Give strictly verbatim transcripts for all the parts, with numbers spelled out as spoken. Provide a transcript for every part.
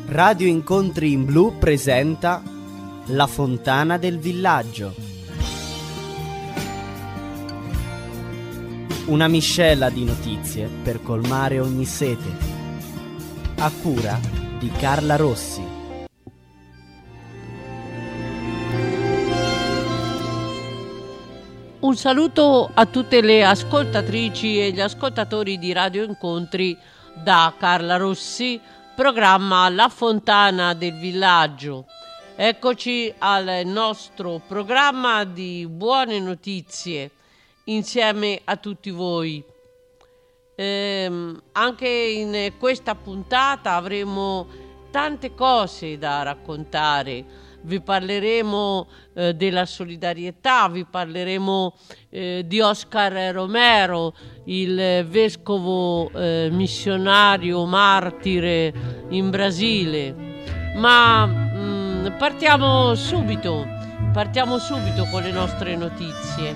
Radio Incontri in Blu presenta La Fontana del Villaggio. Una miscela di notizie per colmare ogni sete. A cura di Carla Rossi. Un saluto a tutte le ascoltatrici e gli ascoltatori di Radio Incontri da Carla Rossi, programma La Fontana del Villaggio. Eccoci al nostro programma di buone notizie insieme a tutti voi. Ehm, anche in questa puntata avremo tante cose da raccontare. Vi parleremo eh, della solidarietà, vi parleremo eh, di Oscar Romero, il vescovo eh, missionario martire in Brasile. Ma mh, partiamo subito, partiamo subito con le nostre notizie.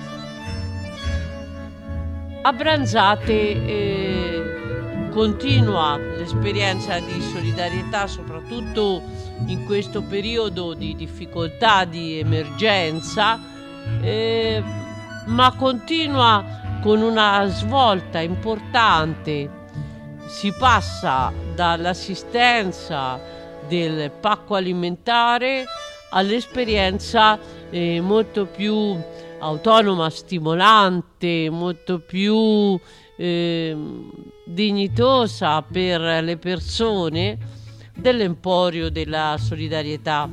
A Branzate eh, continua l'esperienza di solidarietà, soprattutto in questo periodo di difficoltà, di emergenza, eh, ma continua con una svolta importante. Si passa dall'assistenza del pacco alimentare all'esperienza eh, molto più autonoma, stimolante, molto più eh, dignitosa per le persone dell'Emporio della Solidarietà.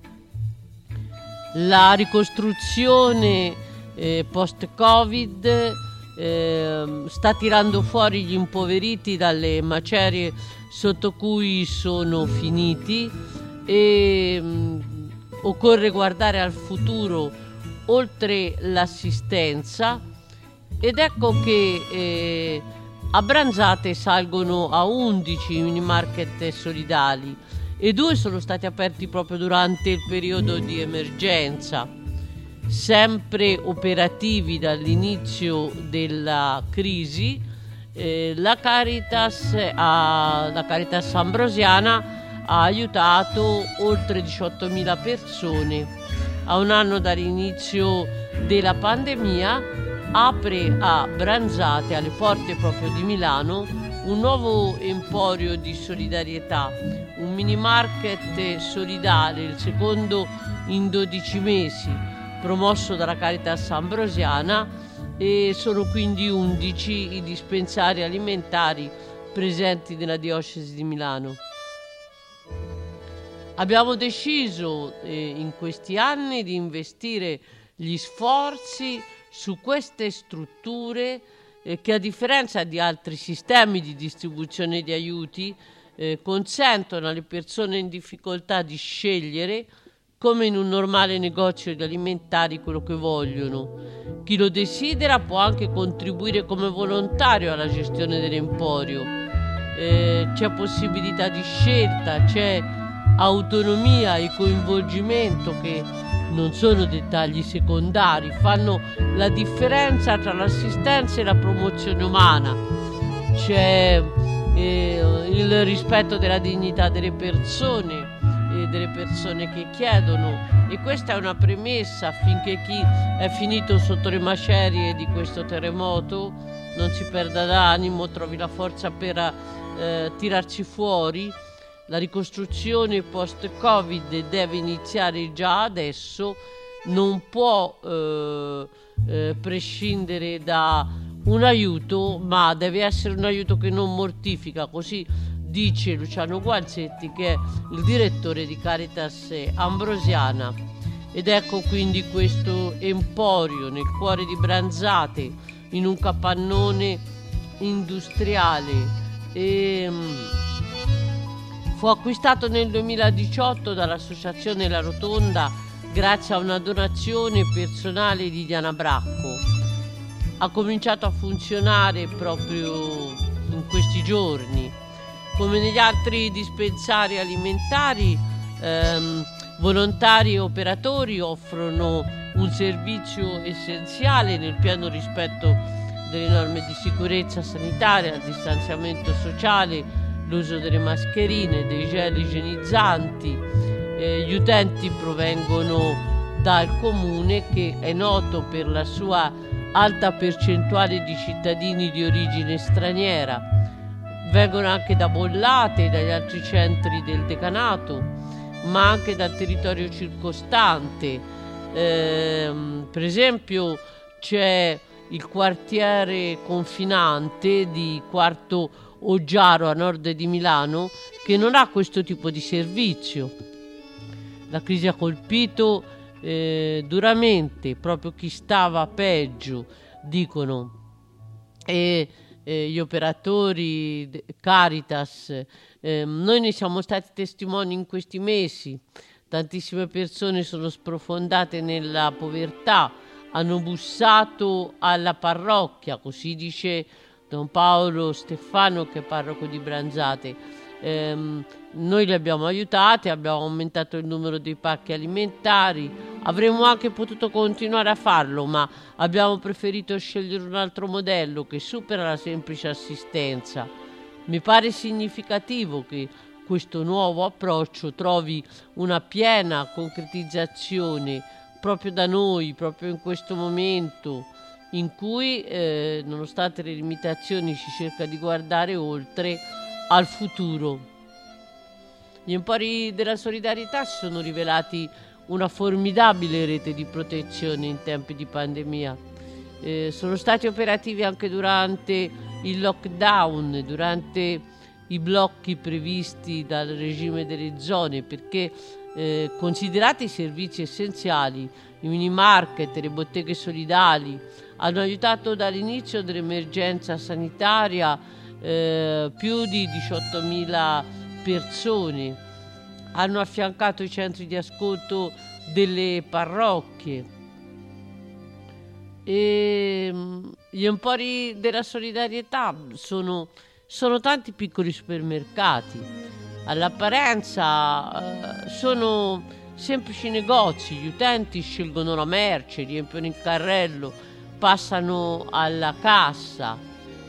La ricostruzione eh, post-Covid eh, sta tirando fuori gli impoveriti dalle macerie sotto cui sono finiti e mh, occorre guardare al futuro oltre l'assistenza, ed ecco che eh, a Branzate salgono a undici mini market solidali e due sono stati aperti proprio durante il periodo di emergenza, sempre operativi dall'inizio della crisi. Eh, la Caritas, a, la Caritas Ambrosiana ha aiutato oltre diciottomila persone. A un anno dall'inizio della pandemia apre a Branzate, alle porte proprio di Milano, un nuovo emporio di solidarietà, un mini market solidale, il secondo in dodici mesi, promosso dalla Caritas Ambrosiana, e sono quindi undici i dispensari alimentari presenti nella diocesi di Milano. Abbiamo deciso eh, in questi anni di investire gli sforzi su queste strutture eh, che, a differenza di altri sistemi di distribuzione di aiuti, eh, consentono alle persone in difficoltà di scegliere, come in un normale negozio di alimentari, quello che vogliono. Chi lo desidera può anche contribuire come volontario alla gestione dell'emporio. Eh, c'è possibilità di scelta, c'è autonomia e coinvolgimento che non sono dettagli secondari, fanno la differenza tra l'assistenza e la promozione umana. C'è eh, il rispetto della dignità delle persone e delle persone che chiedono, e questa è una premessa affinché chi è finito sotto le macerie di questo terremoto non si perda d'animo, trovi la forza per eh, tirarci fuori. La ricostruzione post-Covid deve iniziare già adesso, non può eh, eh, prescindere da un aiuto, ma deve essere un aiuto che non mortifica, così dice Luciano Gualzetti, che è il direttore di Caritas Ambrosiana. Ed ecco quindi questo emporio nel cuore di Branzate, in un capannone industriale. E, fu acquistato nel duemiladiciotto dall'Associazione La Rotonda grazie a una donazione personale di Diana Bracco. Ha cominciato a funzionare proprio in questi giorni. Come negli altri dispensari alimentari, ehm, volontari e operatori offrono un servizio essenziale nel pieno rispetto delle norme di sicurezza sanitaria, al distanziamento sociale l'uso delle mascherine, dei gel igienizzanti. Eh, gli utenti provengono dal comune, che è noto per la sua alta percentuale di cittadini di origine straniera. Vengono anche da Bollate e dagli altri centri del decanato, ma anche dal territorio circostante. Eh, per esempio c'è il quartiere confinante di Quarto Oggiaro a nord di Milano, che non ha questo tipo di servizio. La crisi ha colpito eh, duramente proprio chi stava peggio, dicono, e eh, gli operatori Caritas. Eh, noi ne siamo stati testimoni in questi mesi. Tantissime persone sono sprofondate nella povertà, hanno bussato alla parrocchia, così dice Don Paolo Stefano, che è parroco di Branzate. Eh, noi li abbiamo aiutati, abbiamo aumentato il numero dei pacchi alimentari, avremmo anche potuto continuare a farlo, ma abbiamo preferito scegliere un altro modello che supera la semplice assistenza. Mi pare significativo che questo nuovo approccio trovi una piena concretizzazione proprio da noi, proprio in questo momento in cui, eh, nonostante le limitazioni, si cerca di guardare oltre al futuro. Gli Empori della Solidarietà si sono rivelati una formidabile rete di protezione in tempi di pandemia. Eh, sono stati operativi anche durante il lockdown, durante i blocchi previsti dal regime delle zone, perché eh, considerati servizi essenziali, i mini market e le botteghe solidali hanno aiutato dall'inizio dell'emergenza sanitaria eh, più di diciottomila persone, hanno affiancato i centri di ascolto delle parrocchie e gli Empori della Solidarietà sono, sono tanti piccoli supermercati. All'apparenza eh, sono semplici negozi, gli utenti scelgono la merce, riempiono il carrello, passano alla cassa,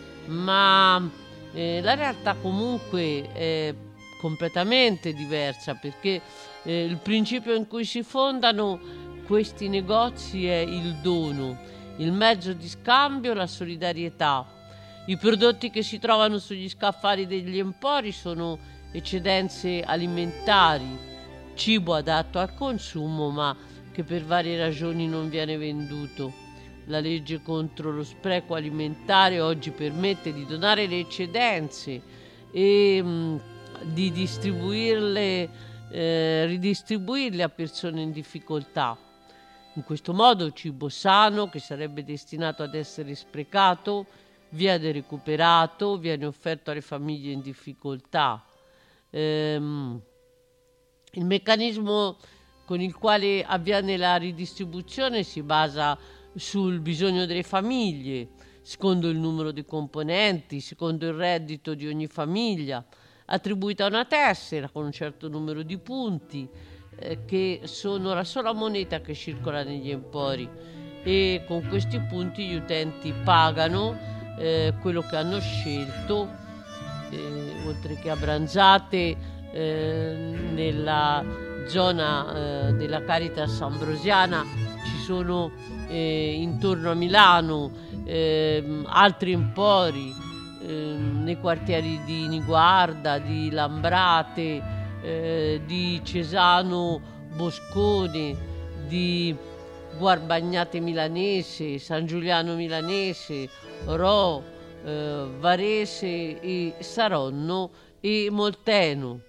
ma eh, la realtà comunque è completamente diversa, perché eh, il principio in cui si fondano questi negozi è il dono, il mezzo di scambio, la solidarietà. I prodotti che si trovano sugli scaffali degli empori sono eccedenze alimentari, cibo adatto al consumo ma che per varie ragioni non viene venduto. La legge contro lo spreco alimentare oggi permette di donare le eccedenze e mh, di distribuirle, eh, ridistribuirle a persone in difficoltà. In questo modo cibo sano, che sarebbe destinato ad essere sprecato, viene recuperato, viene offerto alle famiglie in difficoltà. Ehm, il meccanismo con il quale avviene la ridistribuzione si basa sul bisogno delle famiglie, secondo il numero di componenti, secondo il reddito di ogni famiglia, attribuita a una tessera con un certo numero di punti, eh, che sono la sola moneta che circola negli empori, e con questi punti gli utenti pagano eh, quello che hanno scelto, eh, oltre che a Branzate, eh, nella zona eh, della Caritas Ambrosiana ci sono eh, intorno a Milano eh, altri empori eh, nei quartieri di Niguarda, di Lambrate, eh, di Cesano Boscone, di Guarbagnate Milanese, San Giuliano Milanese, Ro, eh, Varese e Saronno e Molteno.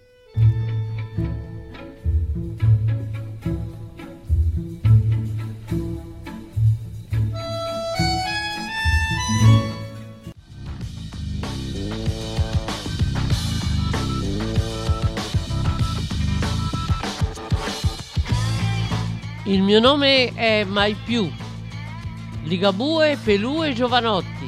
Il mio nome è Mai Più, Ligabue, Pelù e Giovanotti.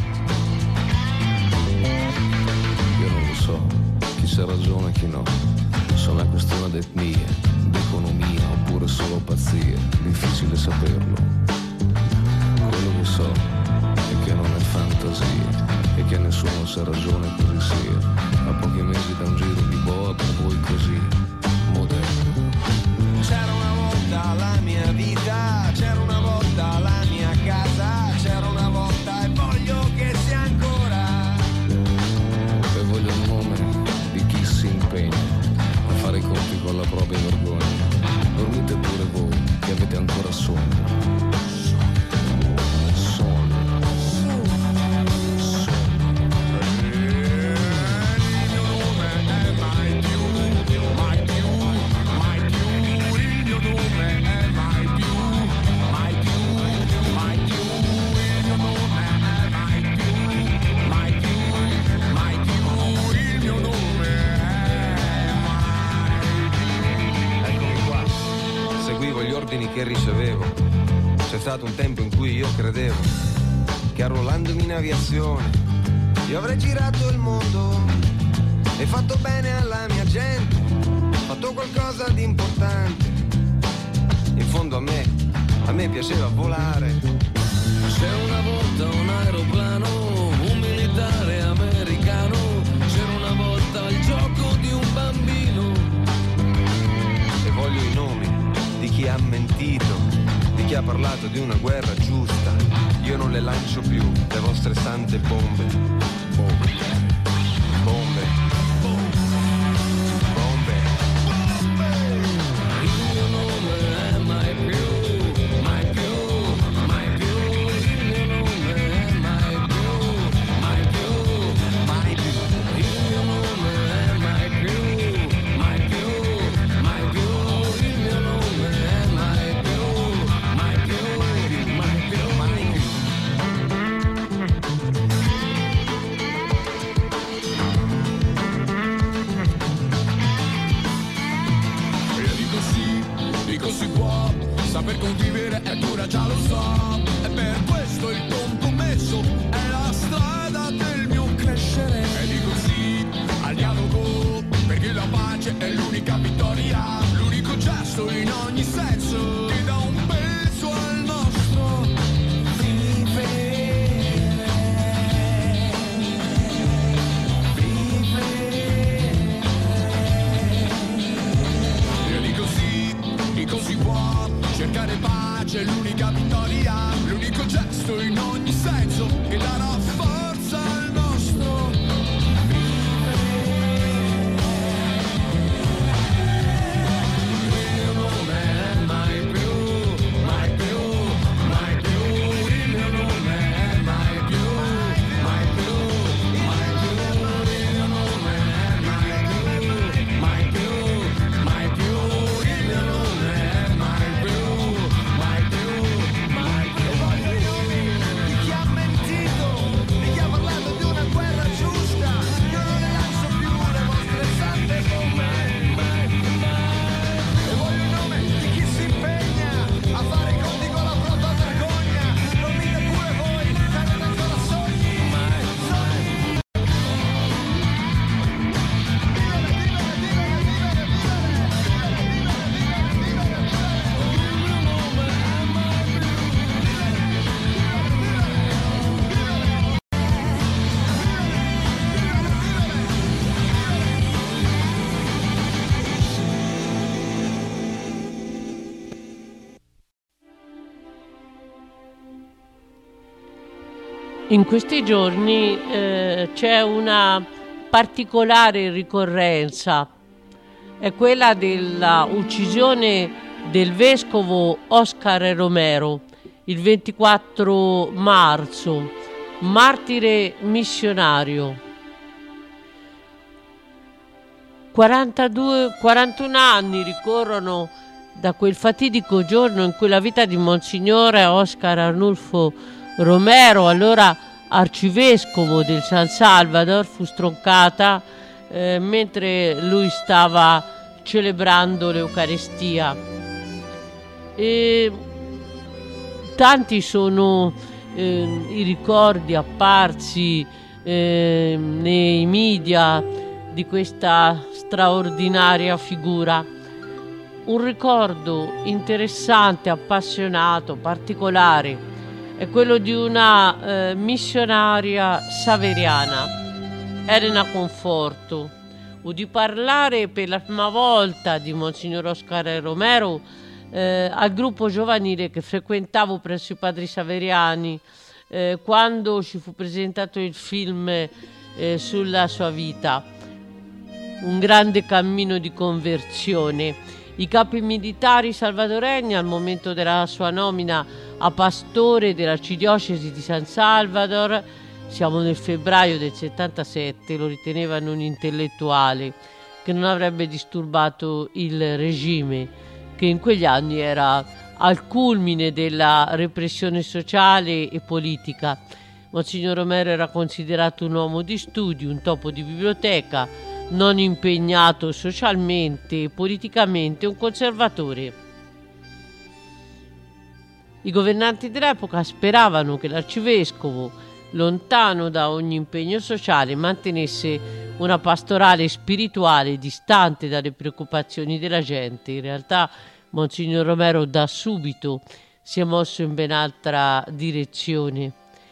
Io non lo so, chi sa ragione e chi no. Sono una questione d'etnia, d'economia oppure solo pazzia. Difficile saperlo. Quello che so è che non è fantasia e che nessuno sa ragione così sia. A pochi mesi mesi da un giro di boa per voi così moderno. C'era una volta la mia vita, c'era una volta la mia casa, c'era una volta e voglio che sia ancora. E voglio il nome di chi si impegna a fare i conti con la propria vergogna. Dormite pure voi che avete ancora sonno. Che ricevevo. C'è stato un tempo in cui io credevo che arruolandomi in aviazione io avrei girato il mondo e fatto bene alla mia gente, fatto qualcosa di importante. In fondo a me, a me piaceva volare. C'è una volta un aeroplano, un militare americano, c'era una volta il gioco di un bambino. E voglio i nomi di chi ha mentito, di chi ha parlato di una guerra giusta. Io non le lancio più, le vostre sante bombe. Bombe. Bombe. Bombe. Bombe. Il mio nome è mai più, mai più, mai più. Il mio nome è mai più, mai più, mai più. Il mio nome è mai più, mai più, mai più. Il mio nome è mai più, mai più, mai più, mai più. Io dico sì, dico si può, saper convivere è dura, già lo so, e per questo il compromesso è la strada del mio crescere. E dico sì al dialogo, perché la pace è l'unica vittoria, l'unico gesto in ogni senso che dà un peso al nostro vivere. Io dico sì, dico si può, cercare pace è l'unica vittoria, l'unico gesto in ogni senso che darà forza al nostro vivere. Il mio nome è mai più, mai più, mai più. Il mio nome è mai più, mai più, mai più. Il mio nome è mai più, mai più, mai più. Il mio nome è mai più, mai più, mai più. E voglio i nomi di chi ha mentito, di chi ha parlato di una guerra giusta. Io non le lancio più le vostre sante bombe. E voglio il nome di chi si impegna a fare i conti con la propria vergogna. Dormite pure voi, che avete ancora sogni. Sogni. Vivere, vivere, vivere, vivere, vivere, vivere, vivere, In questi giorni eh, c'è una particolare ricorrenza, è quella della uccisione del vescovo Oscar Romero, il ventiquattro marzo, martire missionario. quarantadue, quarantuno anni ricorrono da quel fatidico giorno in cui la vita di Monsignore Oscar Arnulfo Romero, allora arcivescovo del San Salvador, fu stroncata eh, mentre lui stava celebrando l'Eucaristia. E tanti sono eh, i ricordi apparsi eh, nei media di questa straordinaria figura. Un ricordo interessante, appassionato, particolare è quello di una eh, missionaria saveriana, Elena Conforto, o di parlare per la prima volta di Monsignor Oscar Romero eh, al gruppo giovanile che frequentavo presso i Padri Saveriani eh, quando ci fu presentato il film eh, sulla sua vita, un grande cammino di conversione. I capi militari salvadoregni al momento della sua nomina a pastore dell'arcidiocesi di San Salvador, siamo nel febbraio del settantasette, lo ritenevano un intellettuale che non avrebbe disturbato il regime, che in quegli anni era al culmine della repressione sociale e politica. Monsignor Romero era considerato un uomo di studio, un topo di biblioteca, non impegnato socialmente e politicamente, un conservatore. I governanti dell'epoca speravano che l'arcivescovo, lontano da ogni impegno sociale, mantenesse una pastorale spirituale distante dalle preoccupazioni della gente. In realtà Monsignor Romero da subito si è mosso in ben altra direzione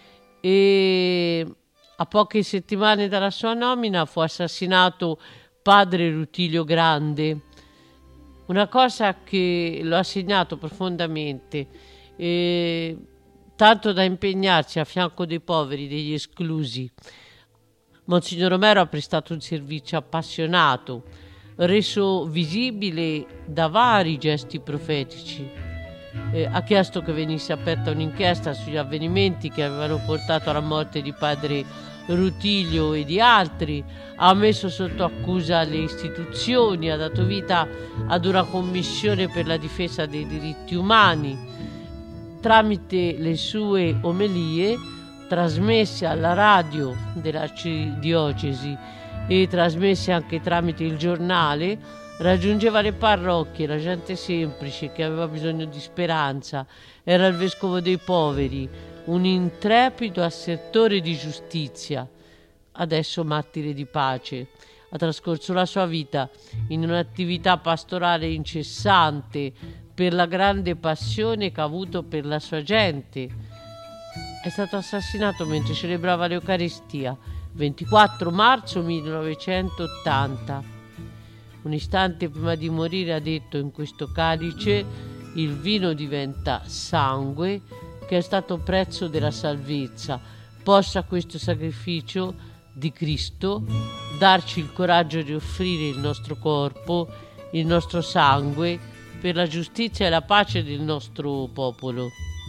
e a poche settimane dalla sua nomina fu assassinato padre Rutilio Grande, una cosa che lo ha segnato profondamente, e tanto da impegnarsi a fianco dei poveri, degli esclusi. Monsignor Romero ha prestato un servizio appassionato, reso visibile da vari gesti profetici. Eh, ha chiesto che venisse aperta un'inchiesta sugli avvenimenti che avevano portato alla morte di padre Rutilio e di altri, ha messo sotto accusa le istituzioni, ha dato vita ad una commissione per la difesa dei diritti umani. Tramite le sue omelie, trasmesse alla radio dell'arcidiocesi e trasmesse anche tramite il giornale, raggiungeva le parrocchie, la gente semplice che aveva bisogno di speranza. Era il vescovo dei poveri, un intrepido assertore di giustizia, adesso martire di pace. Ha trascorso la sua vita in un'attività pastorale incessante per la grande passione che ha avuto per la sua gente. È stato assassinato mentre celebrava l'Eucaristia, ventiquattro marzo millenovecentottanta. Un istante prima di morire ha detto: in questo calice il vino diventa sangue, che è stato prezzo della salvezza. Possa questo sacrificio di Cristo darci il coraggio di offrire il nostro corpo, il nostro sangue, per la giustizia e la pace del nostro popolo.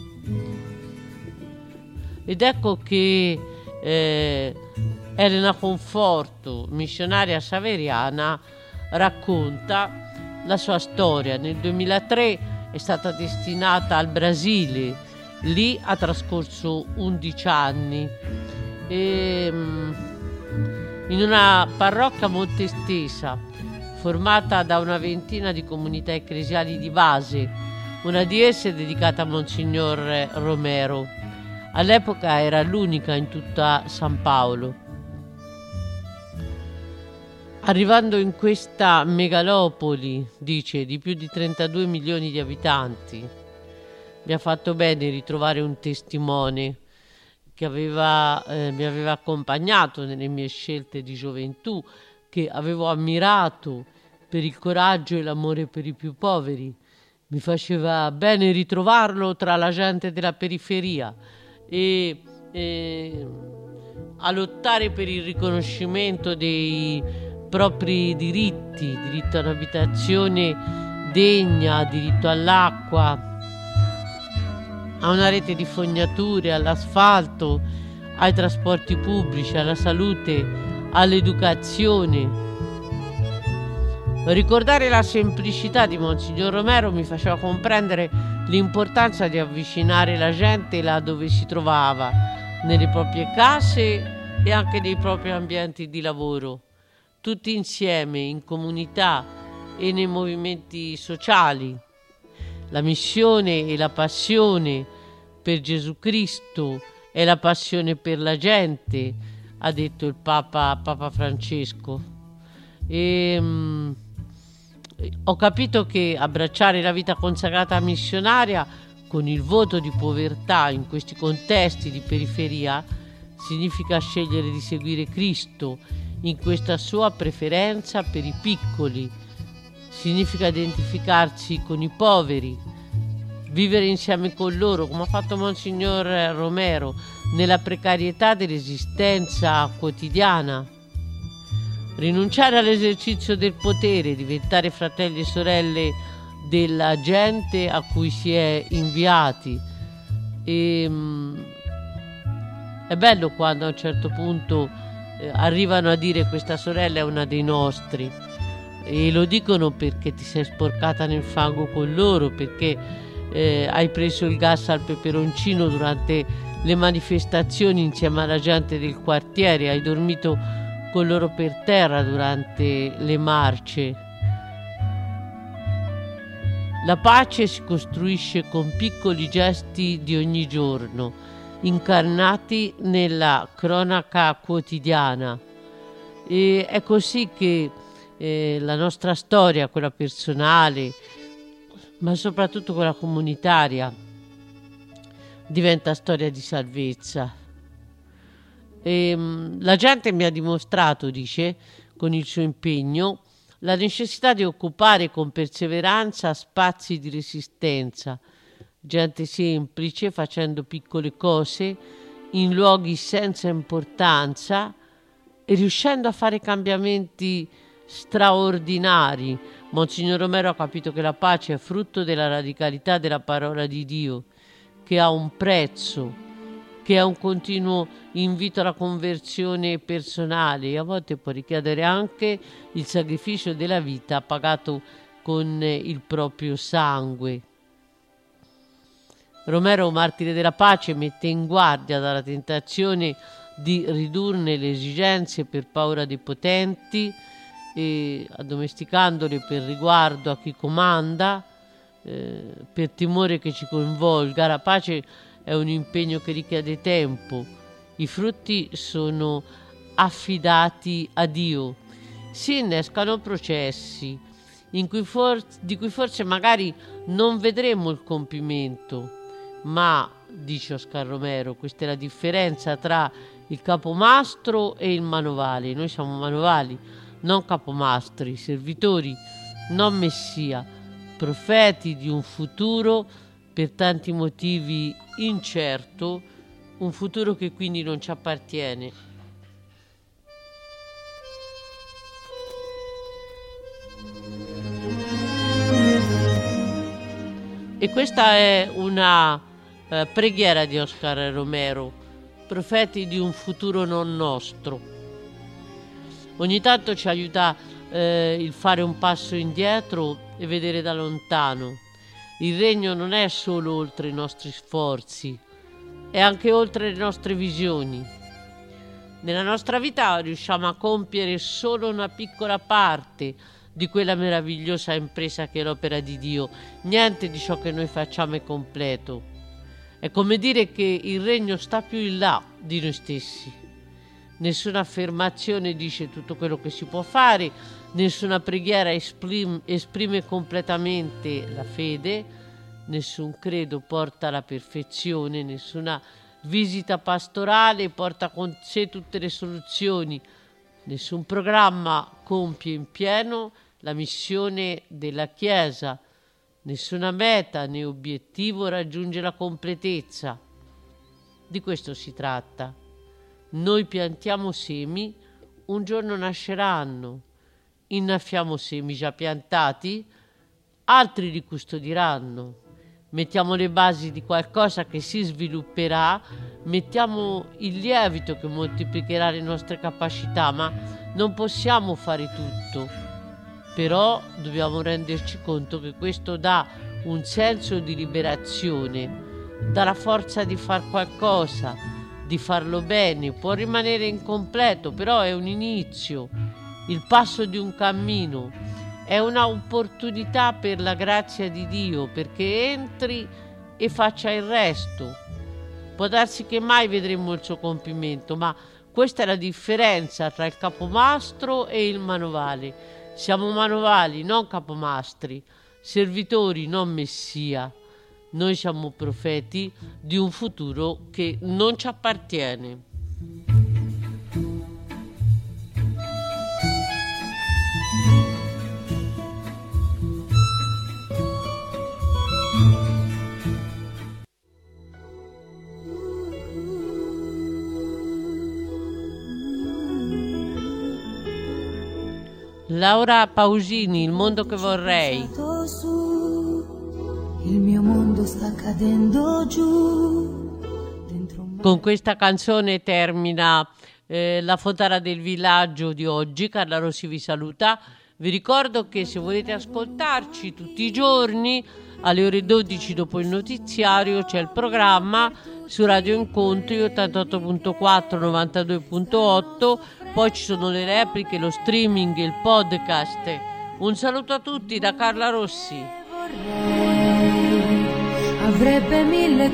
Ed ecco che eh, Elena Conforto, missionaria saveriana, racconta la sua storia. Nel duemilatré è stata destinata al Brasile, lì ha trascorso undici anni e, in una parrocchia molto estesa, formata da una ventina di comunità ecclesiali di base, una di esse dedicata a Monsignor Romero. All'epoca era l'unica in tutta San Paolo. Arrivando in questa megalopoli, dice, di più di trentadue milioni di abitanti, mi ha fatto bene ritrovare un testimone che aveva, eh, mi aveva accompagnato nelle mie scelte di gioventù, che avevo ammirato per il coraggio e l'amore per i più poveri. Mi faceva bene ritrovarlo tra la gente della periferia e, e a lottare per il riconoscimento dei propri diritti, diritto a un'abitazione degna, diritto all'acqua, a una rete di fognature, all'asfalto, ai trasporti pubblici, alla salute, all'educazione. Ricordare la semplicità di Monsignor Romero mi faceva comprendere l'importanza di avvicinare la gente là dove si trovava, nelle proprie case e anche nei propri ambienti di lavoro, tutti insieme, in comunità e nei movimenti sociali. La missione e la passione per Gesù Cristo è la passione per la gente, ha detto il Papa, Papa Francesco. E, um, ho capito che abbracciare la vita consacrata missionaria con il voto di povertà in questi contesti di periferia significa scegliere di seguire Cristo in questa sua preferenza per i piccoli. Significa identificarsi con i poveri, vivere insieme con loro, come ha fatto Monsignor Romero, nella precarietà dell'esistenza quotidiana. Rinunciare all'esercizio del potere, diventare fratelli e sorelle della gente a cui si è inviati. E, mh, è bello quando a un certo punto eh, arrivano a dire questa sorella è una dei nostri, e lo dicono perché ti sei sporcata nel fango con loro, perché eh, hai preso il gas al peperoncino durante le manifestazioni insieme alla gente del quartiere, hai dormito con loro per terra durante le marce. La pace si costruisce con piccoli gesti di ogni giorno, incarnati nella cronaca quotidiana. E è così che eh, la nostra storia, quella personale, ma soprattutto quella comunitaria, diventa storia di salvezza. E, mh, la gente mi ha dimostrato, dice, con il suo impegno, la necessità di occupare con perseveranza spazi di resistenza, gente semplice facendo piccole cose in luoghi senza importanza e riuscendo a fare cambiamenti straordinari. Monsignor Romero ha capito che la pace è frutto della radicalità della parola di Dio, che ha un prezzo, che è un continuo invito alla conversione personale e a volte può richiedere anche il sacrificio della vita pagato con il proprio sangue. Romero, martire della pace, mette in guardia dalla tentazione di ridurne le esigenze per paura dei potenti e addomesticandole per riguardo a chi comanda, eh, per timore che ci coinvolga. La pace è un impegno che richiede tempo, i frutti sono affidati a Dio, si innescano processi in cui for- di cui forse magari non vedremo il compimento, ma, dice Oscar Romero, questa è la differenza tra il capomastro e il manovale. Noi siamo manovali, non capomastri, servitori, non messia, profeti di un futuro per tanti motivi incerto, un futuro che quindi non ci appartiene. E questa è una eh, preghiera di Oscar Romero, profeti di un futuro non nostro. Ogni tanto ci aiuta eh, il fare un passo indietro e vedere da lontano. Il regno non è solo oltre i nostri sforzi, è anche oltre le nostre visioni. Nella nostra vita riusciamo a compiere solo una piccola parte di quella meravigliosa impresa che è l'opera di Dio. Niente di ciò che noi facciamo è completo. È come dire che il regno sta più in là di noi stessi. Nessuna affermazione dice tutto quello che si può fare, nessuna preghiera esprime, esprime completamente la fede, nessun credo porta alla perfezione, nessuna visita pastorale porta con sé tutte le soluzioni, nessun programma compie in pieno la missione della Chiesa, nessuna meta né obiettivo raggiunge la completezza. Di questo si tratta. Noi piantiamo semi, un giorno nasceranno. Innaffiamo semi già piantati, altri li custodiranno. Mettiamo le basi di qualcosa che si svilupperà, mettiamo il lievito che moltiplicherà le nostre capacità, ma non possiamo fare tutto. Però dobbiamo renderci conto che questo dà un senso di liberazione, dà la forza di far qualcosa, di farlo bene. Può rimanere incompleto, però è un inizio, il passo di un cammino, è un'opportunità per la grazia di Dio, perché entri e faccia il resto. Può darsi che mai vedremo il suo compimento, ma questa è la differenza tra il capomastro e il manovale. Siamo manovali, non capomastri, servitori, non messia. Noi siamo profeti di un futuro che non ci appartiene. Laura Pausini, Il mondo che vorrei. Il mio mondo sta cadendo giù. Con questa canzone termina eh, la Fontana del Villaggio di oggi. Carla Rossi vi saluta. Vi ricordo che se volete ascoltarci tutti i giorni alle ore dodici dopo il notiziario c'è il programma su Radio Incontri ottantotto virgola quattro, novantadue virgola otto, poi ci sono le repliche, lo streaming, il podcast. Un saluto a tutti da Carla Rossi. Avrebbe mille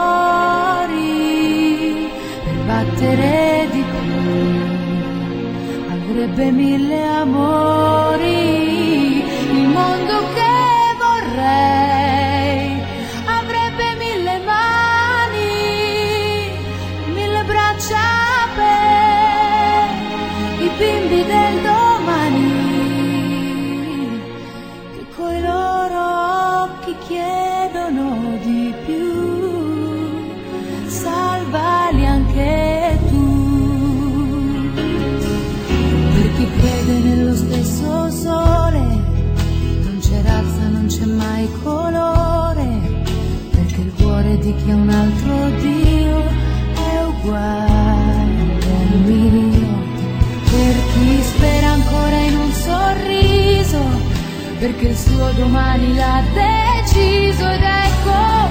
cuori per battere di più, avrebbe mille amori, il mondo che vorrei, avrebbe mille mani, mille braccia per i bimbi del domani, che coi loro occhi chiedono di più, salvali anche tu, per chi crede nello stesso sole, non c'è razza, non c'è mai colore, perché il cuore di chi ha un altro Dio è uguale al mio, per chi spera ancora in un sorriso, perché il suo domani l'ha deciso ed ecco